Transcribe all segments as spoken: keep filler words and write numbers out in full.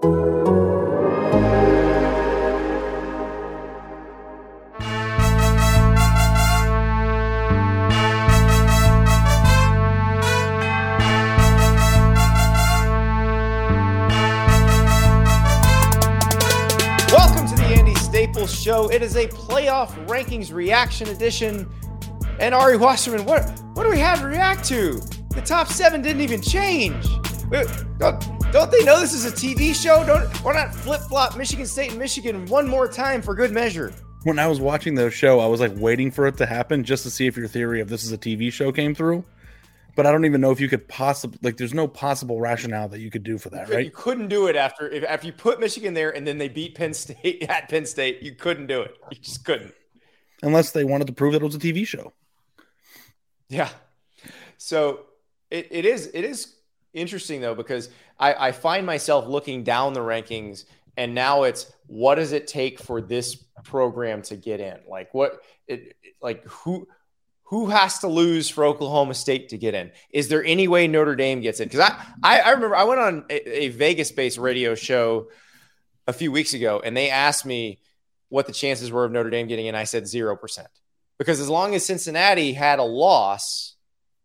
Show. It is a playoff rankings reaction edition. And Ari Wasserman, what what do we have to react to? The top seven didn't even change. Don't, don't they know this is a T V show? Don't why not flip flop Michigan State and Michigan one more time for good measure? When I was watching the show, I was like waiting for it to happen just to see if your theory of this is a T V show came through. But I don't even know if you could possibly, like, there's no possible rationale that you could do for that, right? You couldn't do it after if after you put Michigan there and then they beat Penn State at Penn State. You couldn't do it. You just couldn't. Unless they wanted to prove that it was a T V show. Yeah. So it, it is it is interesting, though, because I, I find myself looking down the rankings, and now it's what does it take for this program to get in? Like, what it like who – Who has to lose for Oklahoma State to get in? Is there any way Notre Dame gets in? Because I, I, I remember I went on a, a Vegas-based radio show a few weeks ago, and they asked me what the chances were of Notre Dame getting in. I said zero percent. Because as long as Cincinnati had a loss,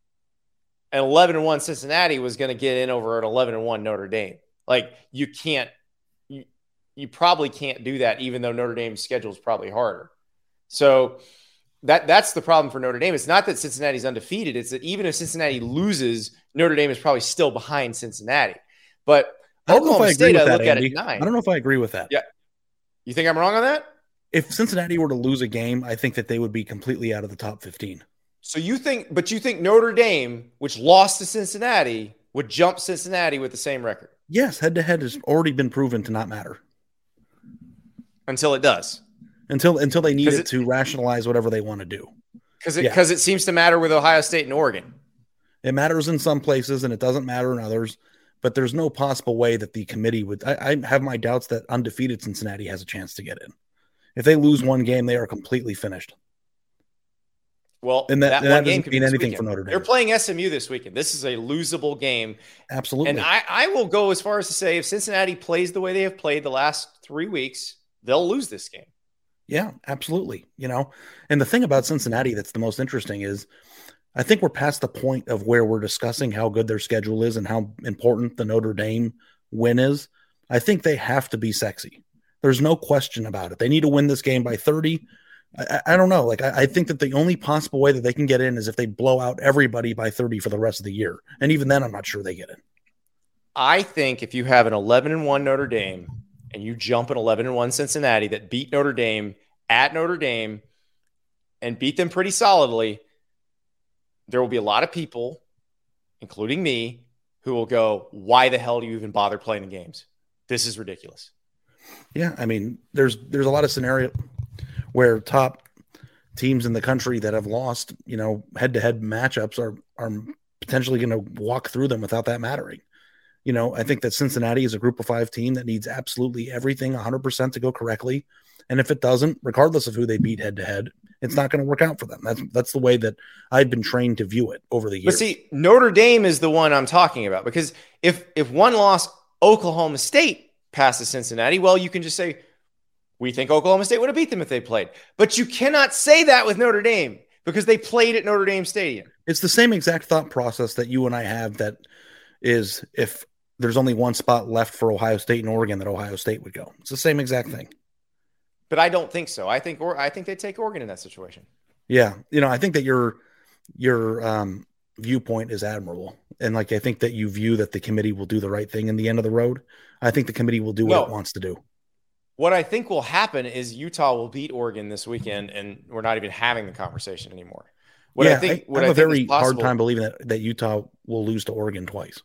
an eleven and one Cincinnati was going to get in over an eleven and one Notre Dame. Like, you can't you, – you probably can't do that, even though Notre Dame's schedule is probably harder. So – That that's the problem for Notre Dame. It's not that Cincinnati's undefeated. It's that even if Cincinnati loses, Notre Dame is probably still behind Cincinnati. But Oklahoma State, I look at it nine. I don't know if I agree with that. Yeah. You think I'm wrong on that? If Cincinnati were to lose a game, I think that they would be completely out of the top fifteen. So you think, but you think Notre Dame, which lost to Cincinnati, would jump Cincinnati with the same record? Yes, head-to-head has already been proven to not matter. Until it does. Until until they need it, it to rationalize whatever they want to do. Because it, yeah. it seems to matter with Ohio State and Oregon. It matters in some places and it doesn't matter in others. But there's no possible way that the committee would – I have my doubts that undefeated Cincinnati has a chance to get in. If they lose one game, they are completely finished. Well, and that, that, and that one game doesn't mean anything for Notre Dame. They're playing S M U this weekend. This is a losable game. Absolutely. And I, I will go as far as to say if Cincinnati plays the way they have played the last three weeks, they'll lose this game. Yeah, absolutely. You know, and the thing about Cincinnati that's the most interesting is I think we're past the point of where we're discussing how good their schedule is and how important the Notre Dame win is. I think they have to be sexy. There's no question about it. They need to win this game by thirty. I, I don't know. Like, I, I think that the only possible way that they can get in is if they blow out everybody by thirty for the rest of the year. And even then, I'm not sure they get in. I think if you have an eleven and one Notre Dame and you jump an eleven and one Cincinnati that beat Notre Dame at Notre Dame and beat them pretty solidly, there will be a lot of people, including me, who will go, why the hell do you even bother playing the games? This is ridiculous. Yeah, I mean, there's there's a lot of scenario where top teams in the country that have lost, you know, head-to-head matchups are are potentially going to walk through them without that mattering. You know, I think that Cincinnati is a group of five team that needs absolutely everything one hundred percent to go correctly. And if it doesn't, regardless of who they beat head-to-head, it's not going to work out for them. That's that's the way that I've been trained to view it over the years. But see, Notre Dame is the one I'm talking about, because if if one loss Oklahoma State passes Cincinnati, well, you can just say, we think Oklahoma State would have beat them if they played. But you cannot say that with Notre Dame because they played at Notre Dame Stadium. It's the same exact thought process that you and I have, that is if there's only one spot left for Ohio State and Oregon, that Ohio State would go. It's the same exact thing. But I don't think so. I think or I think they take Oregon in that situation. Yeah. You know, I think that your your um, viewpoint is admirable. And like, I think that you view that the committee will do the right thing in the end of the road. I think the committee will do what no. it wants to do. What I think will happen is Utah will beat Oregon this weekend, and we're not even having the conversation anymore. What yeah, I think, I, what I have I a think very possible, hard time believing that, that Utah will lose to Oregon twice.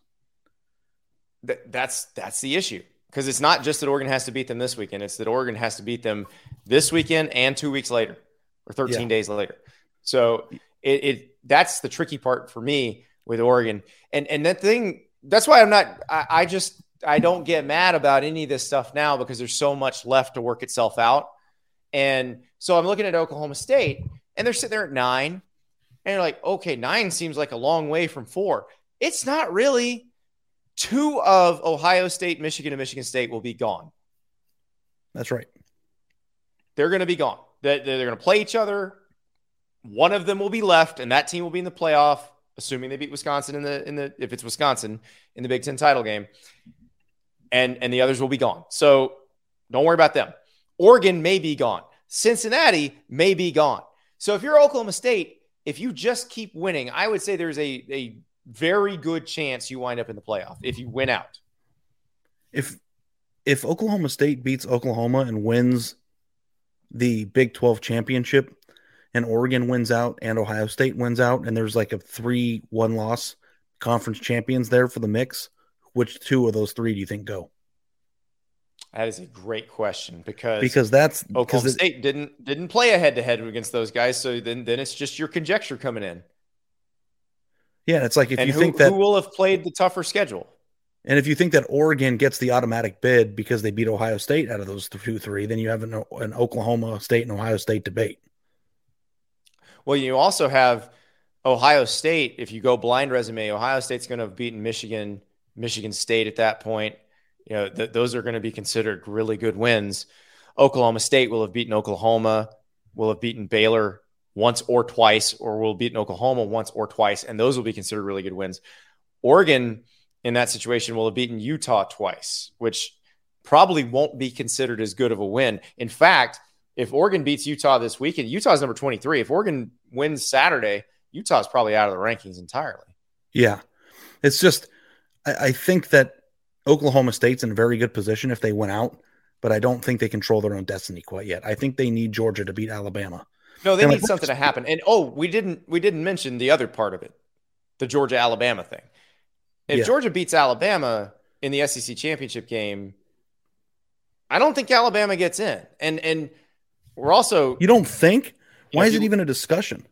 That, that's that's the issue. Because it's not just that Oregon has to beat them this weekend. It's that Oregon has to beat them this weekend and two weeks later or thirteen yeah. days later. So it, it that's the tricky part for me with Oregon. And and that thing, that's why I'm not I, I just I don't get mad about any of this stuff now, because there's so much left to work itself out. And so I'm looking at Oklahoma State, and they're sitting there at nine. And you're like, okay, nine seems like a long way from four. It's not really. two of Ohio State, Michigan, and Michigan State will be gone. That's right. They're going to be gone. They're, they're going to play each other. One of them will be left, and that team will be in the playoff, assuming they beat Wisconsin in the in the if it's Wisconsin in the Big Ten title game. And and the others will be gone. So don't worry about them. Oregon may be gone. Cincinnati may be gone. So if you're Oklahoma State, if you just keep winning, I would say there's a a very good chance you wind up in the playoff if you win out. If if Oklahoma State beats Oklahoma and wins the Big twelve championship, and Oregon wins out and Ohio State wins out, and there's like a three one loss conference champions there for the mix, which two of those three do you think go? That is a great question because because that's Oklahoma it, State didn't didn't play a head to head against those guys, so then then it's just your conjecture coming in. Yeah, it's like if and you who, think that who will have played the tougher schedule, and if you think that Oregon gets the automatic bid because they beat Ohio State out of those two three, then you have an, an Oklahoma State and Ohio State debate. Well, you also have Ohio State. If you go blind resume, Ohio State's going to have beaten Michigan, Michigan State at that point. You know, th- those are going to be considered really good wins. Oklahoma State will have beaten Oklahoma, will have beaten Baylor once or twice, or will have beaten Oklahoma once or twice, and those will be considered really good wins. Oregon, in that situation, will have beaten Utah twice, which probably won't be considered as good of a win. In fact, if Oregon beats Utah this weekend, Utah's number twenty-three. If Oregon wins Saturday, Utah's probably out of the rankings entirely. Yeah. It's just, I, I think that Oklahoma State's in a very good position if they win out, but I don't think they control their own destiny quite yet. I think they need Georgia to beat Alabama. No, they and need like, something to happen. And oh, we didn't we didn't mention the other part of it, the Georgia Alabama thing. If yeah. Georgia beats Alabama in the S E C championship game, I don't think Alabama gets in. And and we're also You don't think? Why you know, is it you, even a discussion?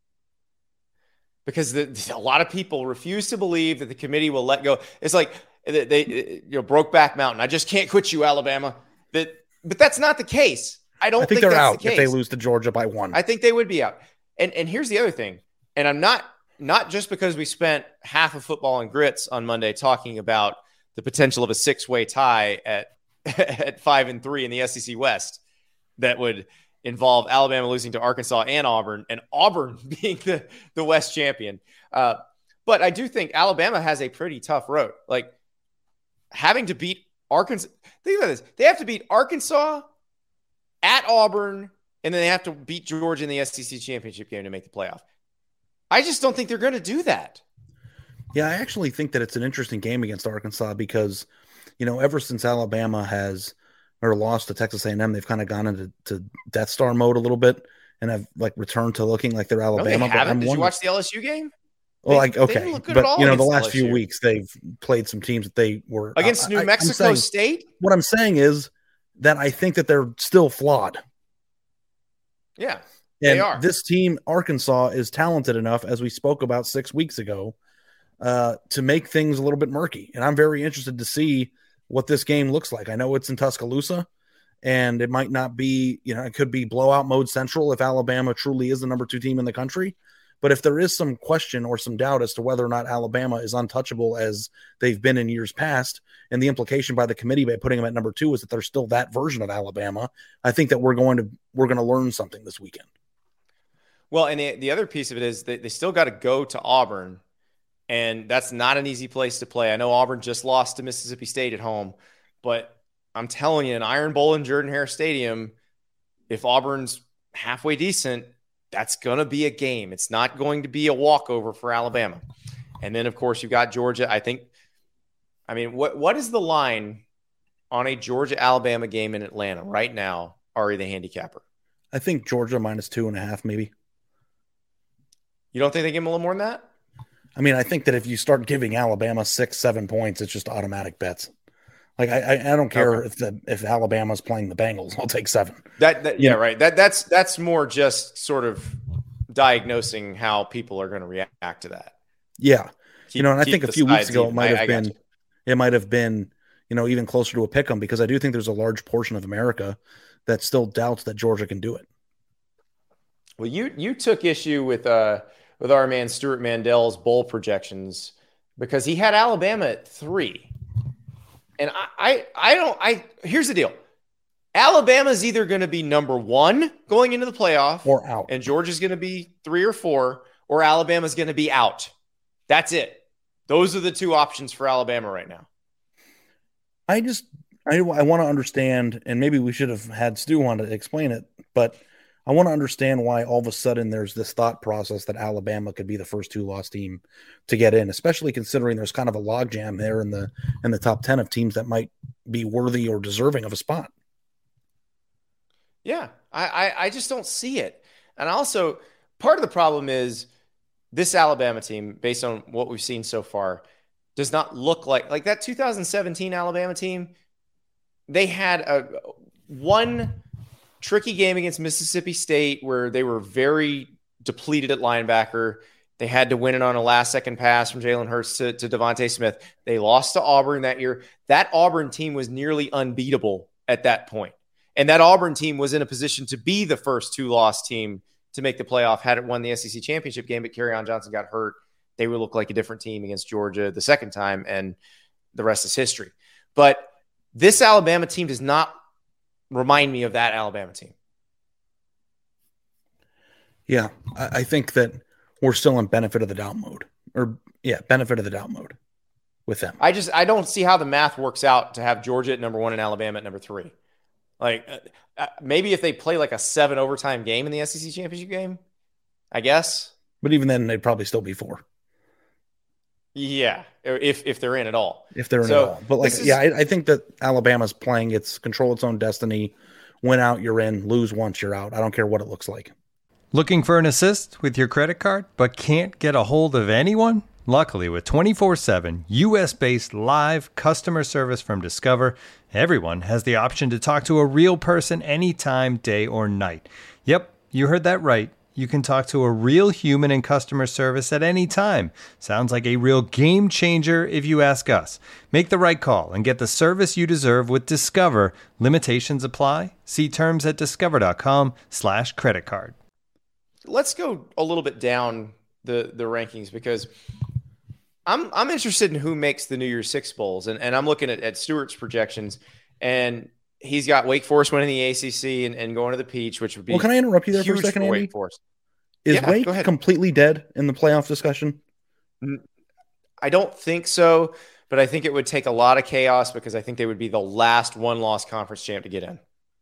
Because the, a lot of people refuse to believe that the committee will let go. It's like they, they you know Brokeback Mountain. I just can't quit you, Alabama. That, but that's not the case. I don't I think, think they're that's out the case. if they lose to Georgia by one. I think they would be out. And and here's the other thing. And I'm not not just because we spent half of Football and Grits on Monday talking about the potential of a six-way tie at at five and three in the S E C West that would involve Alabama losing to Arkansas and Auburn, and Auburn being the, the West champion. Uh, but I do think Alabama has a pretty tough road. Like having to beat Arkansas. Think about this. They have to beat Arkansas at Auburn, and then they have to beat Georgia in the S E C championship game to make the playoff. I just don't think they're going to do that. Yeah, I actually think that it's an interesting game against Arkansas because, you know, ever since Alabama has or lost to Texas A and M, they've kind of gone into to Death Star mode a little bit and have like returned to looking like they're Alabama. No, they haven't. But Did you watch the L S U game? Well, they, like okay, but you know, the last L S U few weeks they've played some teams that they were against uh, New I, Mexico saying, State. What I'm saying is that I think that they're still flawed. Yeah, and they are. This team, Arkansas, is talented enough, as we spoke about six weeks ago, uh, to make things a little bit murky. And I'm very interested to see what this game looks like. I know it's in Tuscaloosa, and it might not be, you know, it could be blowout mode central if Alabama truly is the number two team in the country. But if there is some question or some doubt as to whether or not Alabama is untouchable as they've been in years past, and the implication by the committee by putting them at number two is that they're still that version of Alabama, I think that we're going to we're going to learn something this weekend. Well, and the, the other piece of it is that they still got to go to Auburn, and that's not an easy place to play. I know Auburn just lost to Mississippi State at home, but I'm telling you, an Iron Bowl in Jordan-Hare Stadium, if Auburn's halfway decent, that's going to be a game. It's not going to be a walkover for Alabama. And then, of course, you've got Georgia. I think, I mean, what what is the line on a Georgia-Alabama game in Atlanta right now, Ari the handicapper? I think Georgia minus two and a half, maybe. You don't think they give them a little more than that? I mean, I think that if you start giving Alabama six, seven points, it's just automatic bets. Like I, I, I don't care okay. if the if Alabama's playing the Bengals, I'll take seven. That, that yeah, know? right. That that's that's more just sort of diagnosing how people are going to react to that. Yeah, keep, you know, and I think a few weeks ago even. it might have I, I been, it might have been, you know, even closer to a pick 'em because I do think there's a large portion of America that still doubts that Georgia can do it. Well, you you took issue with uh with our man Stuart Mandel's bowl projections because he had Alabama at three. And I, I, I don't, I, here's the deal. Alabama's either going to be number one going into the playoff or out, and Georgia's going to be three or four, or Alabama's going to be out. That's it. Those are the two options for Alabama right now. I just, I, I want to understand, and maybe we should have had Stu on to explain it, but I want to understand why all of a sudden there's this thought process that Alabama could be the first two-loss team to get in, especially considering there's kind of a logjam there in the in the top ten of teams that might be worthy or deserving of a spot. Yeah, I, I, I just don't see it. And also, part of the problem is this Alabama team, based on what we've seen so far, does not look like like that two thousand seventeen Alabama team. They had a one tricky game against Mississippi State where they were very depleted at linebacker. They had to win it on a last-second pass from Jalen Hurts to, to Devontae Smith. They lost to Auburn that year. That Auburn team was nearly unbeatable at that point. And that Auburn team was in a position to be the first two-loss team to make the playoff had it won the S E C championship game, but Kerryon Johnson got hurt. They would look like a different team against Georgia the second time, and the rest is history. But this Alabama team does not remind me of that Alabama team. Yeah, I, I think that we're still in benefit of the doubt mode. Or, yeah, benefit of the doubt mode with them. I just I don't see how the math works out to have Georgia at number one and Alabama at number three. Like, uh, maybe if they play like a seven overtime game in the S E C championship game, I guess. But even then, they'd probably still be four. Yeah, if if they're in at all. If they're in so at all. But, like, is, yeah, I, I think that Alabama's playing its control its own destiny. Win out, you're in. Lose once, you're out. I don't care what it looks like. Looking for an assist with your credit card, but can't get a hold of anyone? Luckily, with twenty-four seven U S-based live customer service from Discover, everyone has the option to talk to a real person anytime, day or night. Yep, you heard that right. You can talk to a real human in customer service at any time. Sounds like a real game changer if you ask us. Make the right call and get the service you deserve with Discover. Limitations apply. See terms at discover.com slash credit card. Let's go a little bit down the, the rankings because I'm I'm interested in who makes the New Year's Six Bowls. And, and I'm looking at, at Stewart's projections, and he's got Wake Forest winning the A C C and, and going to the Peach, which would be well. Can I interrupt you there for a huge second, for Andy? Wake Forest. Is Yeah, Wake go ahead. completely dead in the playoff discussion? I don't think so, but I think it would take a lot of chaos because I think they would be the last one-loss conference champ to get in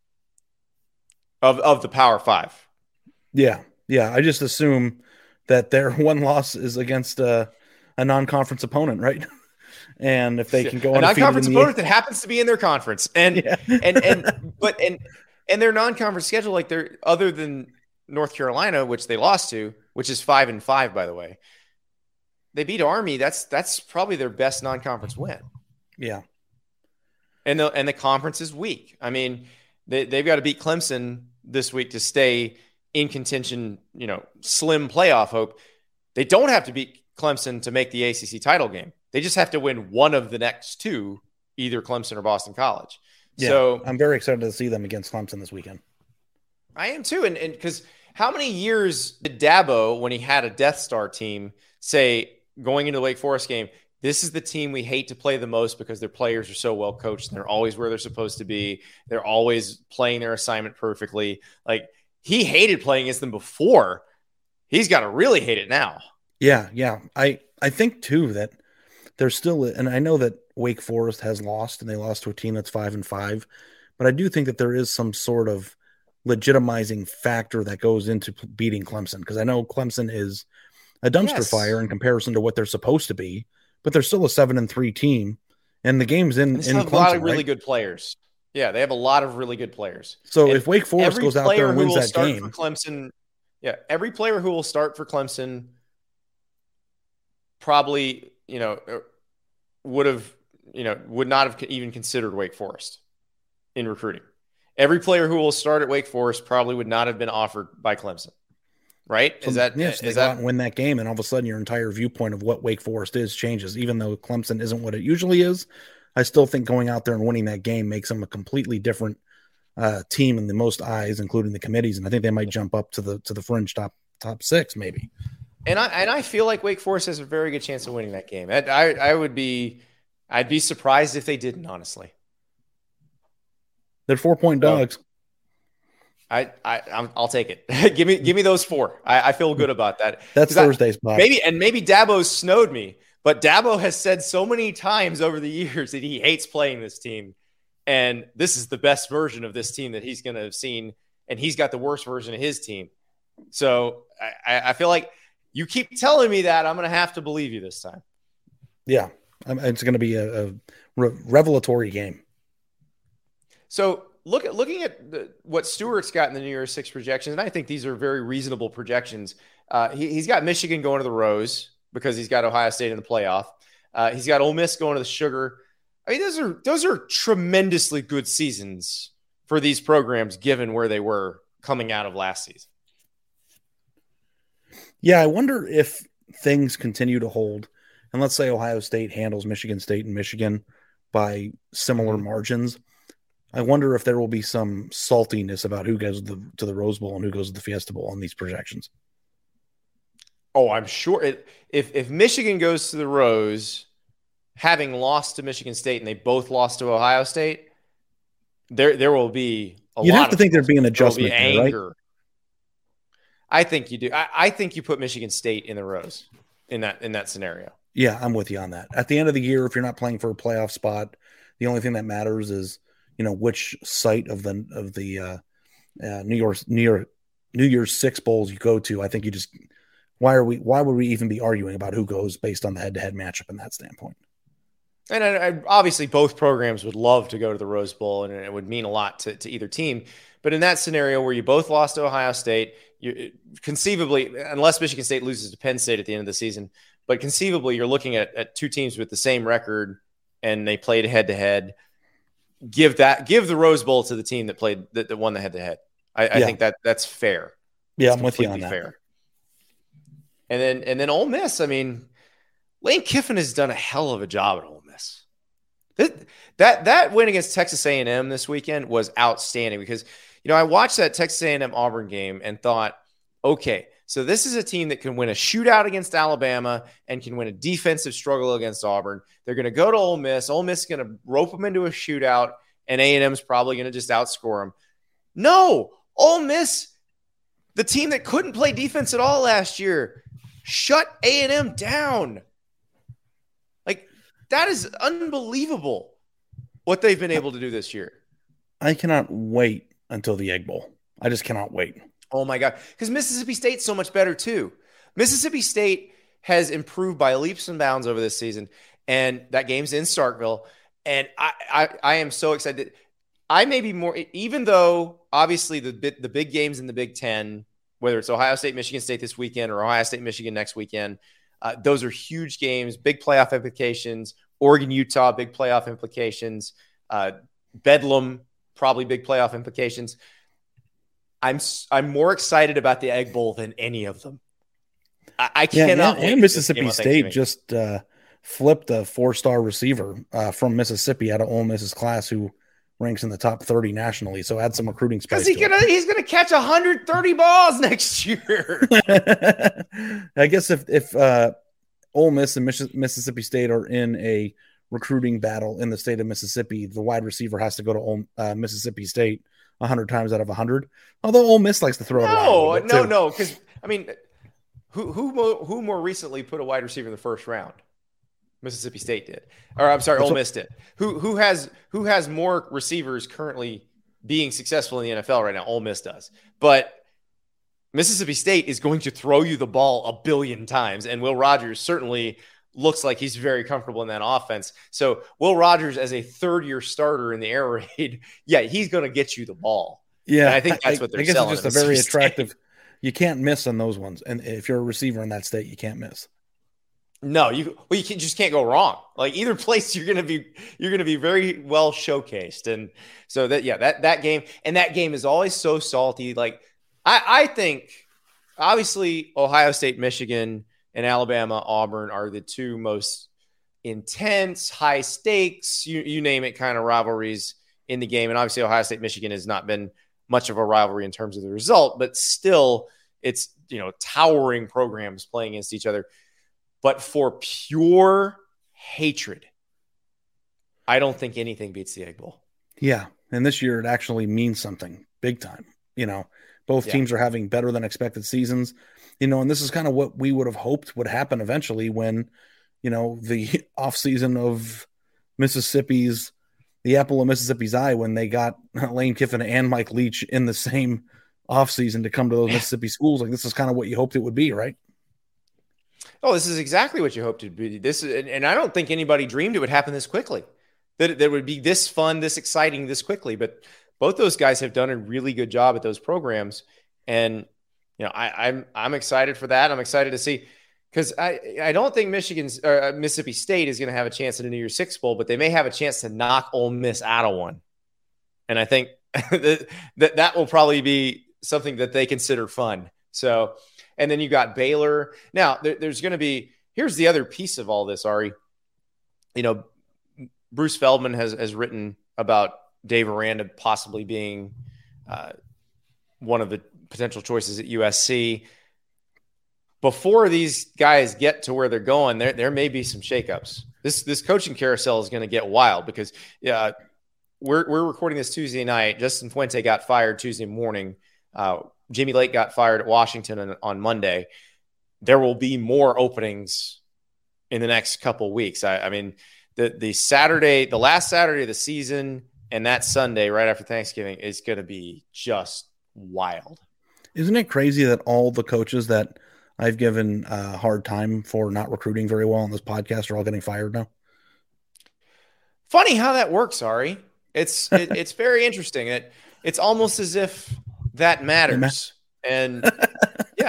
of of the Power Five. Yeah, yeah. I just assume that their one loss is against a, a non-conference opponent, right? And if they can go a non-conference in the opponent that happens to be in their conference, and Yeah. and and but and and their non-conference schedule, like they're other than North Carolina, which they lost to, which is five and five, by the way. They beat Army. That's that's probably their best non-conference win. Yeah, and the and the conference is weak. I mean, they they've got to beat Clemson this week to stay in contention. You know, slim playoff hope. They don't have to beat Clemson to make the A C C title game. They just have to win one of the next two, either Clemson or Boston College. yeah. So I'm very excited to see them against Clemson this weekend. I am too. And because how many years did Dabo, when he had a Death Star team, say going into the Wake Forest game, this is the team we hate to play the most because their players are so well coached and they're always where they're supposed to be. They're always playing their assignment perfectly. Like, he hated playing against them before. He's got to really hate it now. Yeah, yeah. I, I think, too, that there's still – and I know that Wake Forest has lost, and they lost to a team that's five and five, but I do think that there is some sort of legitimizing factor that goes into beating Clemson, because I know Clemson is a dumpster Yes. fire in comparison to what they're supposed to be, but they're still a seven and three team, and the game's in, And they in still have Clemson, a lot of really right? good players. Yeah, they have a lot of really good players. So And if Wake Forest every goes out player there and who wins will that start game, for Clemson, yeah, every player who will start for Clemson probably, you know, would have, you know, would not have even considered Wake Forest in recruiting. Every player who will start at Wake Forest probably would not have been offered by Clemson. Right? so, Is that yes, they is go out that and win that game, and all of a sudden your entire viewpoint of what Wake Forest is changes, even though Clemson isn't what it usually is. I still think going out there and winning that game makes them a completely different uh, team in the most eyes, including the committees, and I think they might jump up to the to the fringe top top six, maybe. And I and I feel like Wake Forest has a very good chance of winning that game. I I, I would be I'd be surprised if they didn't, honestly. They're four point dogs. I, I I'm, I'll take it. give me give me those four. I, I feel good about that. That's Thursday's I, maybe and maybe Dabo's snowed me, but Dabo has said so many times over the years that he hates playing this team, and this is the best version of this team that he's going to have seen, and he's got the worst version of his team. So I, I feel like you keep telling me that, I'm going to have to believe you this time. Yeah, it's going to be a, a re- revelatory game. So look at looking at the, what Stewart's got in the New Year's Six projections, and I think these are very reasonable projections. Uh, he, he's got Michigan going to the Rose because he's got Ohio State in the playoff. Uh, he's got Ole Miss going to the Sugar. I mean, those are those are tremendously good seasons for these programs, given where they were coming out of last season. Yeah, I wonder if things continue to hold, and let's say Ohio State handles Michigan State and Michigan by similar margins. I wonder if there will be some saltiness about who goes to the, to the Rose Bowl and who goes to the Fiesta Bowl on these projections. Oh, I'm sure it, if if Michigan goes to the Rose, having lost to Michigan State and they both lost to Ohio State, there there will be a You'd lot have to of think there'd be an adjustment, there will be there, anger. Right? I think you do. I, I think you put Michigan State in the Rose in that in that scenario. Yeah, I'm with you on that. At the end of the year, if you're not playing for a playoff spot, the only thing that matters is, you know, which site of the of the uh, uh, New York New York New Year's Six bowls you go to. I think you just why are we why would we even be arguing about who goes based on the head to head matchup in that standpoint? And I, I, obviously, both programs would love to go to the Rose Bowl, and it would mean a lot to, to either team. But in that scenario where you both lost to Ohio State, you conceivably, unless Michigan State loses to Penn State at the end of the season, but conceivably you're looking at, at two teams with the same record and they played head to head. Give that, give the Rose Bowl to the team that played that, that won the head to head. I, I think that that's fair. Yeah, it's I'm with you on that. Fair. And then and then Ole Miss. I mean, Lane Kiffin has done a hell of a job at Ole Miss. That that that win against Texas A and M this weekend was outstanding because, you know, I watched that Texas A and M Auburn game and thought, okay, so this is a team that can win a shootout against Alabama and can win a defensive struggle against Auburn. They're going to go to Ole Miss. Ole Miss is going to rope them into a shootout, and A and M is probably going to just outscore them. No, Ole Miss, the team that couldn't play defense at all last year, shut A and M down. Like, that is unbelievable what they've been able to do this year. I cannot wait until the Egg Bowl. I just cannot wait. Oh, my God. Because Mississippi State's so much better, too. Mississippi State has improved by leaps and bounds over this season, and that game's in Starkville. And I, I, I am so excited. I may be more – even though, obviously, the, the big games in the Big Ten, whether it's Ohio State, Michigan State this weekend or Ohio State, Michigan next weekend, uh, those are huge games, big playoff implications. Oregon, Utah, big playoff implications. Uh, Bedlam, probably big playoff implications. I'm I'm more excited about the Egg Bowl than any of them. I, I yeah, cannot. And, and Mississippi State just uh, flipped a four-star receiver uh, from Mississippi out of Ole Miss's class who ranks in the top thirty nationally. So add some recruiting spice. Because he gonna, he's going to catch one hundred thirty balls next year. I guess if if uh, Ole Miss and Miss- Mississippi State are in a recruiting battle in the state of Mississippi, the wide receiver has to go to Ole, uh, Mississippi State one hundred times out of one hundred. Although Ole Miss likes to throw it no, around. No, no, no. Because, I mean, who who who more recently put a wide receiver in the first round? Mississippi State did. Or I'm sorry, Ole Miss did. Who who has who has more receivers currently being successful in the N F L right now? Ole Miss does. But Mississippi State is going to throw you the ball a billion times, and Will Rogers certainly looks like he's very comfortable in that offense. So Will Rogers as a third-year starter in the air raid, yeah, he's going to get you the ball. Yeah, and I think that's what they're I guess selling. It's just a very attractive. State. You can't miss on those ones, and if you're a receiver in that state, you can't miss. No, you well, you can, just can't go wrong. Like either place, you're gonna be you're gonna be very well showcased, and so that yeah, that that game and that game is always so salty. Like I, I think obviously Ohio State, Michigan, and Alabama, Auburn are the two most intense, high stakes, you you name it, kind of rivalries in the game. And obviously Ohio State, Michigan has not been much of a rivalry in terms of the result, but still it's, you know, towering programs playing against each other. But for pure hatred, I don't think anything beats the Egg Bowl. Yeah. And this year it actually means something big time. You know, both yeah. teams are having better than expected seasons, you know, and this is kind of what we would have hoped would happen eventually when, you know, the offseason of Mississippi's, the apple of Mississippi's eye, when they got Lane Kiffin and Mike Leach in the same offseason to come to those Mississippi schools. Like, this is kind of what you hoped it would be, right? Oh, this is exactly what you hoped it would be. This is, and I don't think anybody dreamed it would happen this quickly, that it, that it would be this fun, this exciting, this quickly. But both those guys have done a really good job at those programs. And, you know, I, I'm, I'm excited for that. I'm excited to see, because I, I don't think Michigan's or Mississippi State is going to have a chance in a New Year's Six Bowl, but they may have a chance to knock Ole Miss out of one. And I think that, that that will probably be something that they consider fun. So, and then you got Baylor. Now, there, there's going to be, here's the other piece of all this, Ari. You know, Bruce Feldman has, has written about Dave Aranda possibly being uh, one of the potential choices at U S C. Before these guys get to where they're going, there, there may be some shakeups. This this coaching carousel is going to get wild because uh, we're we're recording this Tuesday night. Justin Fuente got fired Tuesday morning. Uh, Jimmy Lake got fired at Washington on, on Monday. There will be more openings in the next couple weeks. I, I mean, the the Saturday, the last Saturday of the season, and that Sunday right after Thanksgiving is going to be just wild. Isn't it crazy that all the coaches that I've given a hard time for not recruiting very well on this podcast are all getting fired now? Funny how that works, Ari. It's it, it's very interesting. It it's almost as if that matters. And yeah.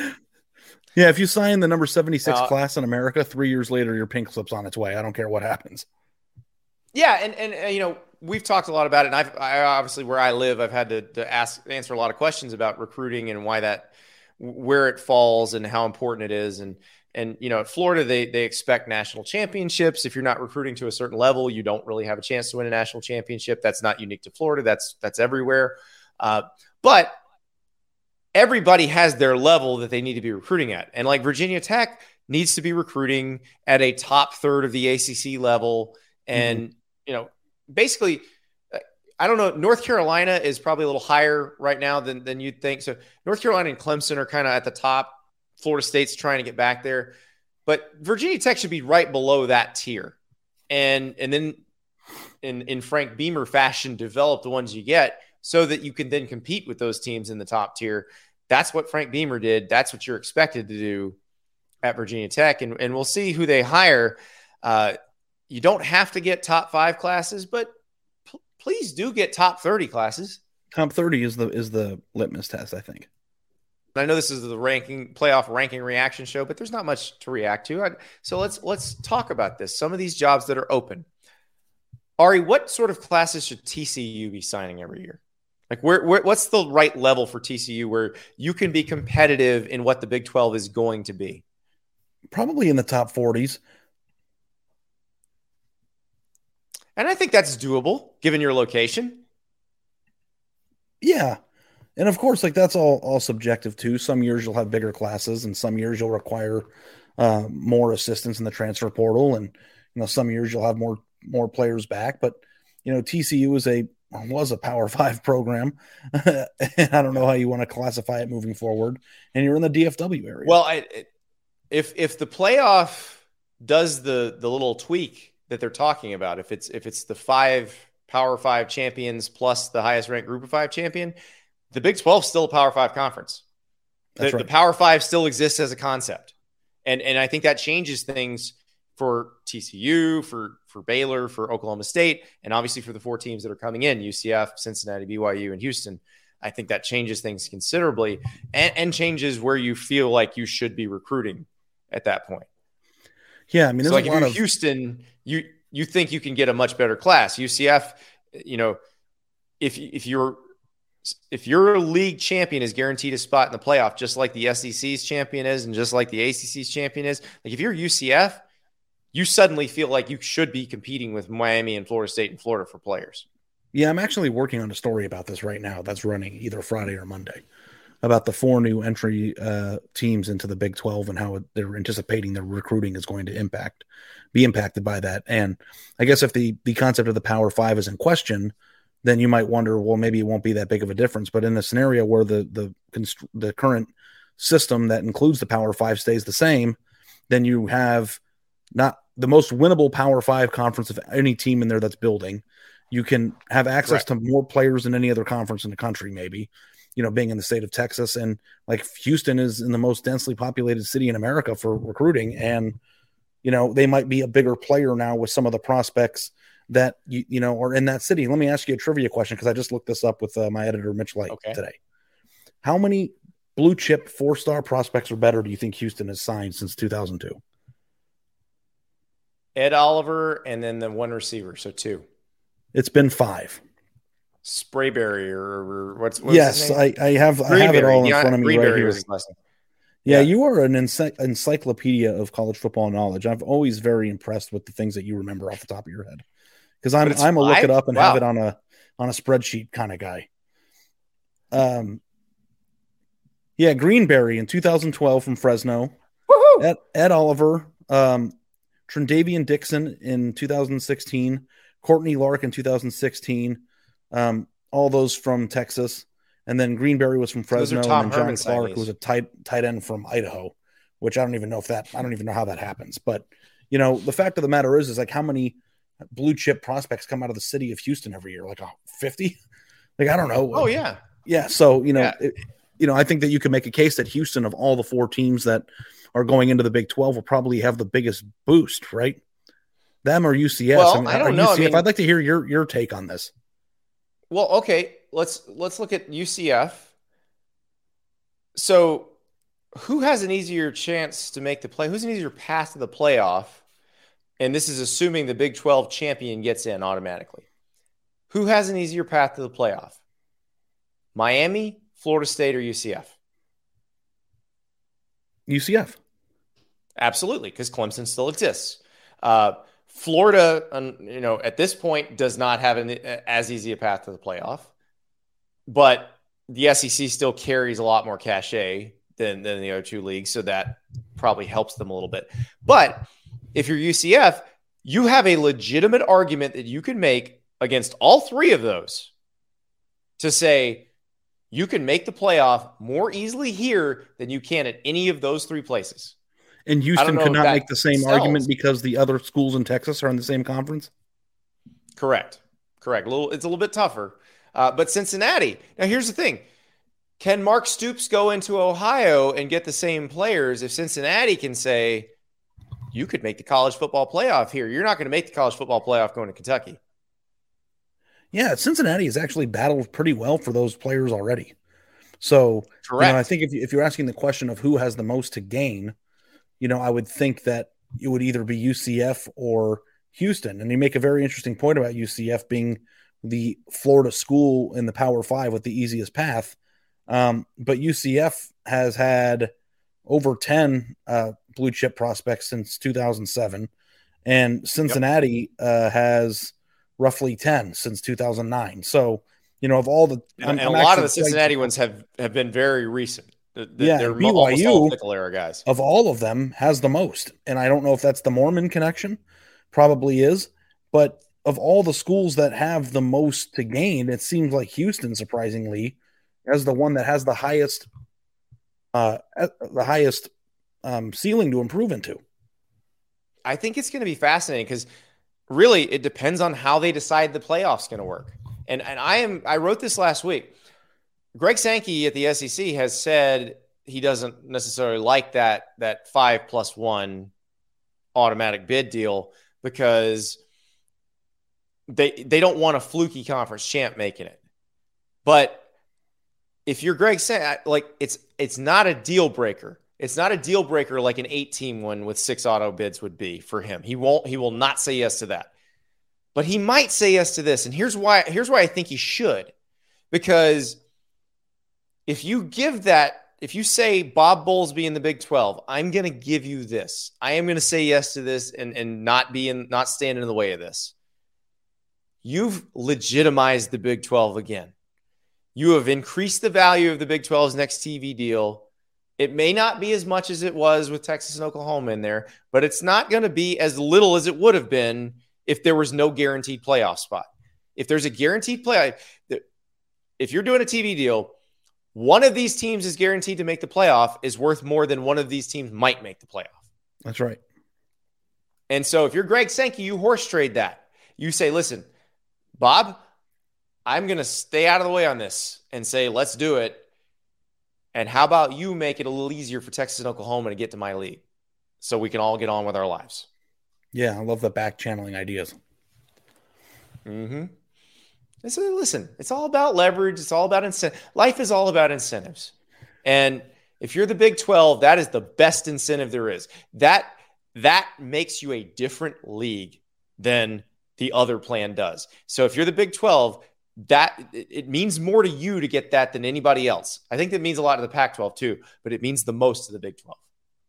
Yeah, if you sign the number seventy-six uh, class in America, three years later, your pink slip's on its way. I don't care what happens. Yeah, and, and, and you know, we've talked a lot about it, and I've I obviously where I live, I've had to, to ask answer a lot of questions about recruiting and why that, where it falls and how important it is. And and you know, at Florida, they they expect national championships. If you're not recruiting to a certain level, you don't really have a chance to win a national championship. That's not unique to Florida. That's that's everywhere. Uh, but everybody has their level that they need to be recruiting at. And like Virginia Tech needs to be recruiting at a top third of the A C C level. And, mm-hmm. you know, basically, I don't know, North Carolina is probably a little higher right now than, than you'd think. So North Carolina and Clemson are kind of at the top. Florida State's trying to get back there. But Virginia Tech should be right below that tier. And, and then in, in Frank Beamer fashion, develop the ones you get, so that you can then compete with those teams in the top tier. That's what Frank Beamer did. That's what you're expected to do at Virginia Tech. And, and we'll see who they hire. Uh, you don't have to get top five classes, but p- please do get top thirty classes. Top thirty is the is the litmus test, I think. I know this is the ranking playoff ranking reaction show, but there's not much to react to. I, so let's let's talk about this. Some of these jobs that are open. Ari, what sort of classes should T C U be signing every year? Like, where, where, what's the right level for T C U where you can be competitive in what the Big twelve is going to be? Probably in the top forties. And I think that's doable, given your location. Yeah. And, of course, like that's all, all subjective, too. Some years you'll have bigger classes, and some years you'll require uh, more assistance in the transfer portal. And, you know, some years you'll have more more players back. But, you know, T C U is a was a Power Five program. And I don't know how you want to classify it moving forward. And you're in the D F W area. Well, I, if if the playoff does the the little tweak that they're talking about, if it's if it's the five Power Five champions plus the highest ranked Group of Five champion, the Big twelve is still a Power Five conference. The, That's right. the Power Five still exists as a concept, and and I think that changes things for T C U, for for Baylor, for Oklahoma State, and obviously for the four teams that are coming in, U C F, Cincinnati, B Y U, and Houston. I think that changes things considerably and, and changes where you feel like you should be recruiting at that point. Yeah, I mean, so like if you're of... Houston, you you think you can get a much better class. U C F, you know, if if you're if your league champion is guaranteed a spot in the playoff, just like the S E C's champion is, and just like the A C C's champion is, like if you're U C F, you suddenly feel like you should be competing with Miami and Florida State and Florida for players. Yeah, I'm actually working on a story about this right now that's running either Friday or Monday. about the four new entry uh, teams into the Big twelve and how they're anticipating their recruiting is going to impact, be impacted by that. And I guess if the, the concept of the Power Five is in question, then you might wonder, well, maybe it won't be that big of a difference. But in a scenario where the the the current system that includes the Power Five stays the same, then you have not the most winnable Power Five conference of any team in there that's building. You can have access Correct. to more players than any other conference in the country, maybe, you know, being in the state of Texas. And like Houston is in the most densely populated city in America for recruiting. And, you know, they might be a bigger player now with some of the prospects that, you, you know, are in that city. Let me ask you a trivia question, because I just looked this up with uh, my editor, Mitch Light, okay. today. How many blue chip four-star prospects or better do you think Houston has signed since two thousand two? Ed Oliver and then the one receiver, so two. It's been five. Sprayberry or what's, what's yes, his name? I, I have I have it all in yeah, front of me right here. Was his last name. Yeah, yeah, you are an ency- encyclopedia of college football knowledge. I'm always very impressed with the things that you remember off the top of your head, because I'm I'm a look it up and wow. have it on a on a spreadsheet kind of guy. Um, yeah, Greenberry in two thousand twelve from Fresno. Woohoo! Ed, Ed Oliver, um, Trendavian Dixon in two thousand sixteen, Courtney Lark in two thousand sixteen. Um, all those from Texas, and then Greenberry was from Fresno, and then John Herman Clark, who was a tight tight end from Idaho, which I don't even know if that I don't even know how that happens. But you know, the fact of the matter is, is like how many blue chip prospects come out of the city of Houston every year? Like a fifty? Like I don't know. Oh yeah, yeah. So you know, yeah. it, you know, I think that you could make a case that Houston, of all the four teams that are going into the Big twelve, will probably have the biggest boost, right? Them or U C S? Well, I, mean, I don't know. U C F, I mean, I'd like to hear your your take on this. Well, okay, let's let's look at U C F. So, who has an easier chance to make the play? Who's an easier path to the playoff? And this is assuming the Big twelve champion gets in automatically. Who has an easier path to the playoff? Miami, Florida State, or U C F? U C F. Absolutely, because Clemson still exists. Uh, Florida, you know, at this point does not have an, as easy a path to the playoff, but the S E C still carries a lot more cachet than, than the other two leagues, so that probably helps them a little bit. But if you're U C F, you have a legitimate argument that you can make against all three of those to say you can make the playoff more easily here than you can at any of those three places. And Houston could not make the same sells. argument because the other schools in Texas are in the same conference? Correct. Correct. A little, it's a little bit tougher. Uh, but Cincinnati, now here's the thing. Can Mark Stoops go into Ohio and get the same players if Cincinnati can say, you could make the college football playoff here? You're not going to make the college football playoff going to Kentucky. Yeah, Cincinnati has actually battled pretty well for those players already. So, Correct. You know, I think if, you, if you're asking the question of who has the most to gain, you know, I would think that it would either be U C F or Houston. And you make a very interesting point about U C F being the Florida school in the Power Five with the easiest path. Um, but U C F has had over ten uh, blue chip prospects since two thousand seven. And Cincinnati yep. uh, has roughly ten since two thousand nine. So, you know, of all the – And, and a lot of the Cincinnati ones have, have been very recent. The, the, yeah, they're B Y U, all fickle era guys. Of all of them, has the most. And I don't know if that's the Mormon connection. Probably is. But of all the schools that have the most to gain, it seems like Houston, surprisingly, as the one that has the highest uh, the highest um, ceiling to improve into. I think it's going to be fascinating because really it depends on how they decide the playoff's going to work. And and I am I wrote this last week. Greg Sankey at the S E C has said he doesn't necessarily like that that five plus one automatic bid deal because they they don't want a fluky conference champ making it. But if you're Greg Sankey, like it's it's not a deal breaker. It's not a deal breaker like an eight-team one with six auto bids would be for him. He won't. He will not say yes to that. But he might say yes to this, and here's why. Here's why I think he should, because if you give that, if you say Bob Bowlesby in the Big twelve, I'm going to give you this. I am going to say yes to this and, and not be in, not stand in the way of this. You've legitimized the Big twelve again. You have increased the value of the Big twelve's next T V deal. It may not be as much as it was with Texas and Oklahoma in there, but it's not going to be as little as it would have been if there was no guaranteed playoff spot. If there's a guaranteed playoff, if you're doing a T V deal, one of these teams is guaranteed to make the playoff is worth more than one of these teams might make the playoff. That's right. And so if you're Greg Sankey, you horse trade that. You say, listen, Bob, I'm going to stay out of the way on this and say, let's do it. And how about you make it a little easier for Texas and Oklahoma to get to my league so we can all get on with our lives? Yeah, I love the back channeling ideas. Mm-hmm. So listen, it's all about leverage. It's all about incentive. Life is all about incentives. And if you're the Big twelve, that is the best incentive there is. That, that makes you a different league than the other plan does. So if you're the Big twelve, that it means more to you to get that than anybody else. I think that means a lot to the Pac twelve too, but it means the most to the Big twelve.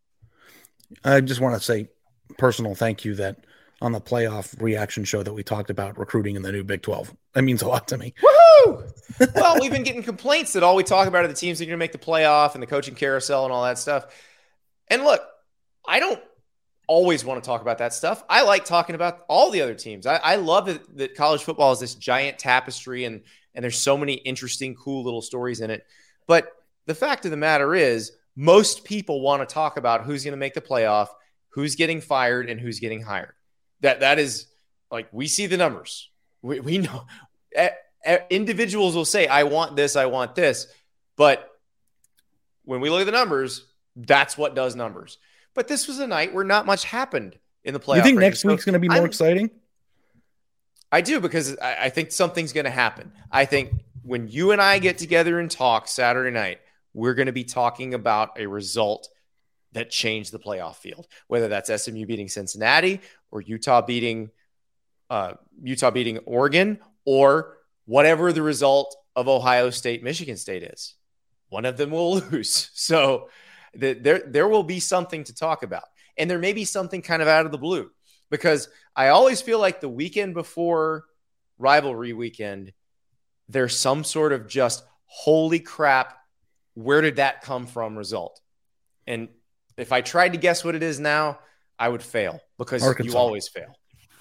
I just want to say personal thank you that on the playoff reaction show that we talked about recruiting in the new Big twelve. That means a lot to me. Woohoo! Well, we've been getting complaints that all we talk about are the teams that are going to make the playoff and the coaching carousel and all that stuff. And look, I don't always want to talk about that stuff. I like talking about all the other teams. I, I love that, that college football is this giant tapestry and, and there's so many interesting, cool little stories in it. But the fact of the matter is most people want to talk about who's going to make the playoff, who's getting fired, and who's getting hired. That That is like, we see the numbers. We, we know uh, uh, individuals will say, I want this, I want this. But when we look at the numbers, that's what does numbers. But this was a night where not much happened in the playoff. You think range. next So week's going to be more I'm, exciting? I do, because I, I think something's going to happen. I think when you and I get together and talk Saturday night, we're going to be talking about a result that changed the playoff field, whether that's S M U beating Cincinnati or Utah beating uh, Utah beating Oregon, or whatever the result of Ohio State, Michigan State is. One of them will lose. So the, there, there will be something to talk about. And there may be something kind of out of the blue, because I always feel like the weekend before rivalry weekend, there's some sort of just, holy crap, where did that come from result? And if I tried to guess what it is now, I would fail, because Arkansas. You always fail.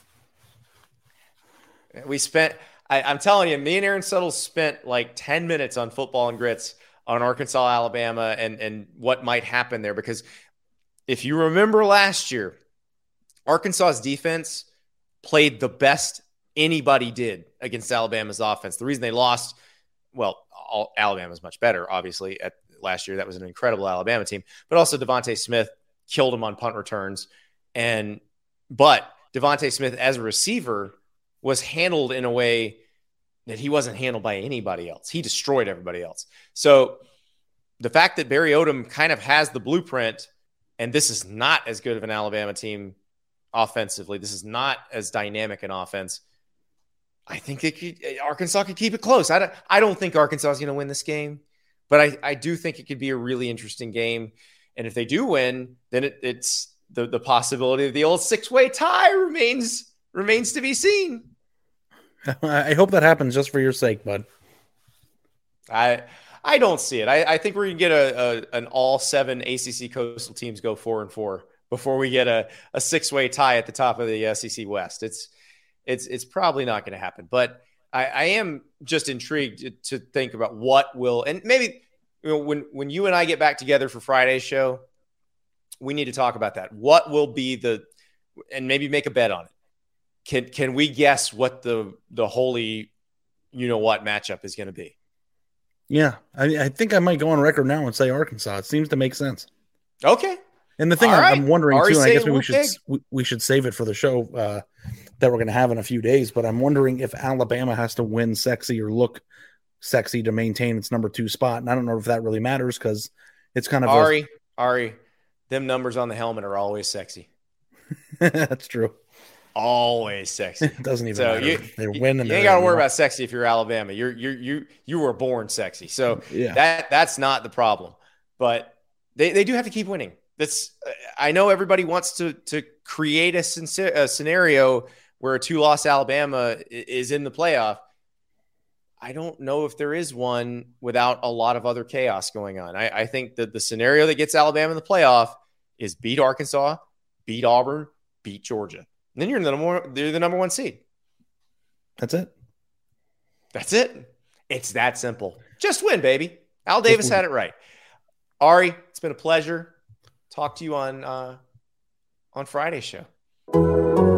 We spent, I, I'm telling you, me and Aaron Suttles spent like ten minutes on Football and Grits on Arkansas, Alabama, and, and what might happen there. Because if you remember last year, Arkansas's defense played the best anybody did against Alabama's offense. The reason they lost, well, all, Alabama's much better, obviously, at last year. That was an incredible Alabama team. But also Devontae Smith killed him on punt returns. And but Devontae Smith as a receiver was handled in a way that he wasn't handled by anybody else. He destroyed everybody else. So the fact that Barry Odom kind of has the blueprint, and this is not as good of an Alabama team offensively, this is not as dynamic an offense, I think it could, Arkansas could keep it close. I don't, I don't think Arkansas is going to win this game, but I, I do think it could be a really interesting game. And if they do win, then it, it's the, the possibility of the old six-way tie remains remains to be seen. I hope that happens just for your sake, bud. I I don't see it. I, I think we're going to get a, a an all seven A C C coastal teams go four and four before we get a, a six-way tie at the top of the S E C West. It's it's it's probably not going to happen. But I, I am just intrigued to, to think about what will, and maybe you know when when you and I get back together for Friday's show, we need to talk about that. What will be the, and maybe make a bet on it. Can can we guess what the the holy, you know what, matchup is going to be? Yeah, I, I think I might go on record now and say Arkansas. It seems to make sense. Okay. And the thing I'm, right. I'm wondering Ari too, and I guess we, we should big. we, we should save it for the show uh, that we're going to have in a few days. But I'm wondering if Alabama has to win sexy or look sexy to maintain its number two spot. And I don't know if that really matters because it's kind of Ari a... Ari. Them numbers on the helmet are always sexy. That's true. Always sexy. It doesn't even so matter. You, They're winning. You ain't got to worry about sexy if you're Alabama. You're you you you were born sexy. So yeah. that that's not the problem. But they, they do have to keep winning. That's I know everybody wants to to create a, a scenario where a two-loss Alabama is in the playoff. I don't know if there is one without a lot of other chaos going on. I, I think that the scenario that gets Alabama in the playoff is beat Arkansas, beat Auburn, beat Georgia. And then you're the number, you're the number one seed. That's it. That's it. It's that simple. Just win, baby. Al Davis had it right. Ari, it's been a pleasure. Talk to you on uh, on Friday's show.